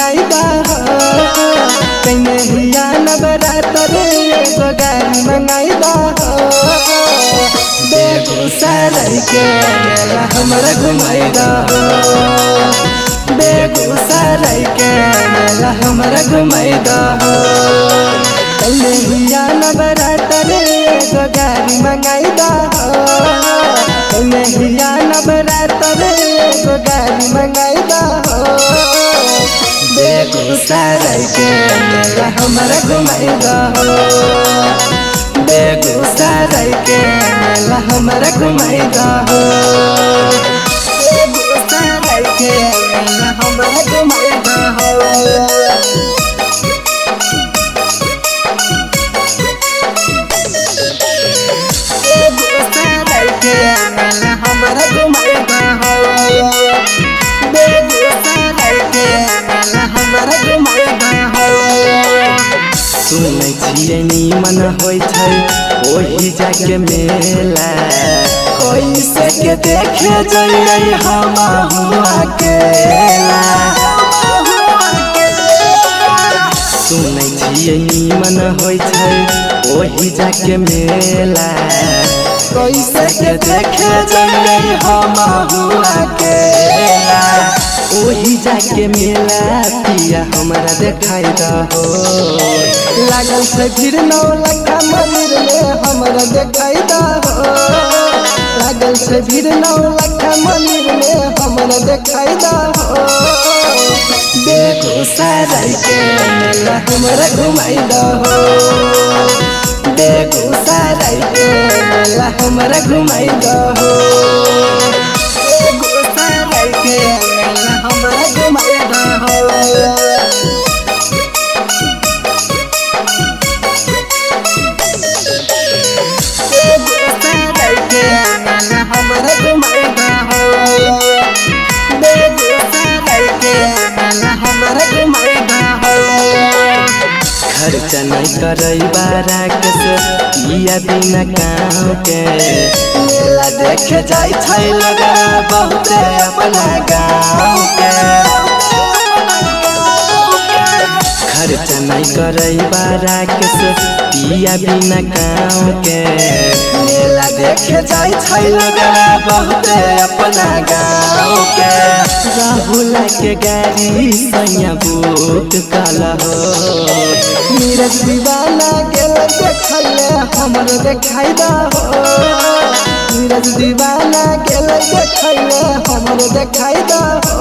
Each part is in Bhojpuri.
मंगाई दा कने हिया नवरात्र एगो गाड़ी मंगाई दा बेगूसराय के मेला हमरा घुमाई दा बेगूसराय के मेला हमरा घुमाई दा कने हिया नवरात्र एगो गाड़ी मंगाई दा कने हिया नवरात्र एगो गाड़ी मंगाई दा बेगूसराय के मेला हमरा घुमाई दा बेगूसराय के मेला हमरा घुमाई दा बेगूसराय के मेला हमरा घुमाई दा बेगूसराय के मेला हमरा घुमाई दा बेगूसराय के मेला हमरा घुमाई दा सुनै छियै निमन होइ छै ओही जाके मेला कैसे के देखे जइयै हम अकेला सुनै छियै निमन होइ छै ओही जाके मेला कैसे के देखे जइयै हम अकेला ओही जाके मेला पिया हमरा देखाई दहो लागल छै भीड़ 9 लाख मंदिर में हमरा देखाई दहो लागल छै भीड़ 9 लाख मंदिर में हमरा देखाई दहो बेगूसराय के मेला हमरा घुमाई दहो बेगूसराय के मेला हमरा घुमाई दहो बेगूसराय के मेला हमरा घुमाई दहो बेगूसराय के मेला हमरा घुमाई दहो बेगूसराय के मेला हमरा घुमाई दहो खर्चा नहीं करई बारा के पिया बिना काम के मेला देखे जाय छै लगा बहुते अपना गाँव के खर्चा नहीं करई बारा के पिया बिना काम के मेला देखे जाय छै लगा बहुते अपना गाँव के राहुल के गाड़ी सैया बुक काला हो नीरज दीवाना गेल देखले हमर देखाई दहो नीरज दीवाना गेल देखले हमर देखाई दहो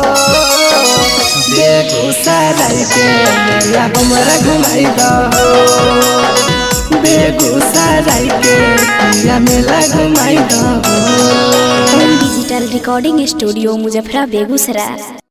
बेगूसराय के मेला हमरा घुमाई दहो बेगूसराय के मेला घुमाई दहो डिजिटल रिकॉर्डिंग स्टूडियो मुजफ्फरा बेगूसराय।